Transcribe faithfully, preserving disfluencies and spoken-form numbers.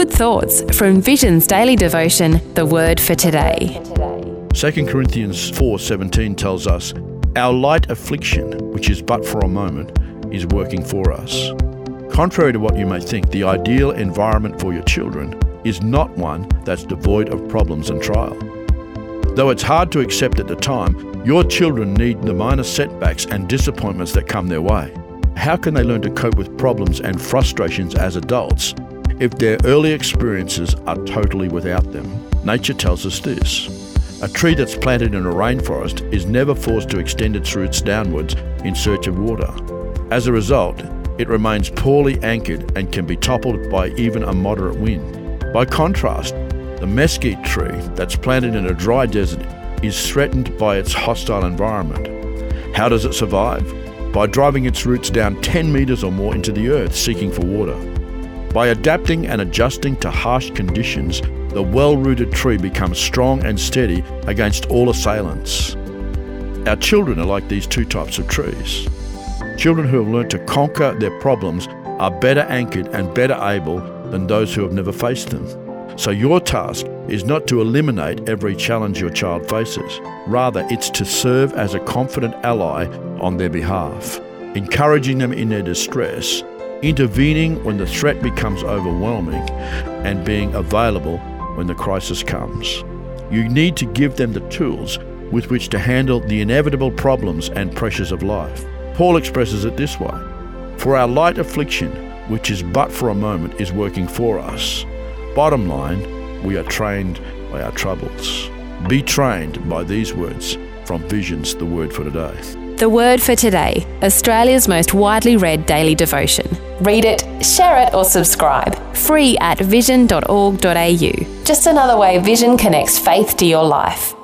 good thoughts from Vision's daily devotion, The Word for Today. Second Corinthians four seventeen tells us, "Our light affliction, which is but for a moment, is working for us." Contrary to what you may think, the ideal environment for your children is not one that's devoid of problems and trial. Though it's hard to accept at the time, your children need the minor setbacks and disappointments that come their way. How can they learn to cope with problems and frustrations as adults if their early experiences are totally without them? Nature tells us this. A tree that's planted in a rainforest is never forced to extend its roots downwards in search of water. As a result, it remains poorly anchored and can be toppled by even a moderate wind. By contrast, the mesquite tree that's planted in a dry desert is threatened by its hostile environment. How does it survive? By driving its roots down ten metres or more into the earth seeking for water. By adapting and adjusting to harsh conditions, the well-rooted tree becomes strong and steady against all assailants. Our children are like these two types of trees. Children who have learned to conquer their problems are better anchored and better able than those who have never faced them. So your task is not to eliminate every challenge your child faces. Rather, it's to serve as a confident ally on their behalf, encouraging them in their distress, intervening when the threat becomes overwhelming, and being available when the crisis comes. You need to give them the tools with which to handle the inevitable problems and pressures of life. Paul expresses it this way, "For our light affliction, which is but for a moment, is working for us." Bottom line, we are trained by our troubles. Be trained by these words from Vision's The Word for Today. The Word for Today, Australia's most widely read daily devotion. Read it, share it or subscribe. Free at vision dot org dot a u. Just another way Vision connects faith to your life.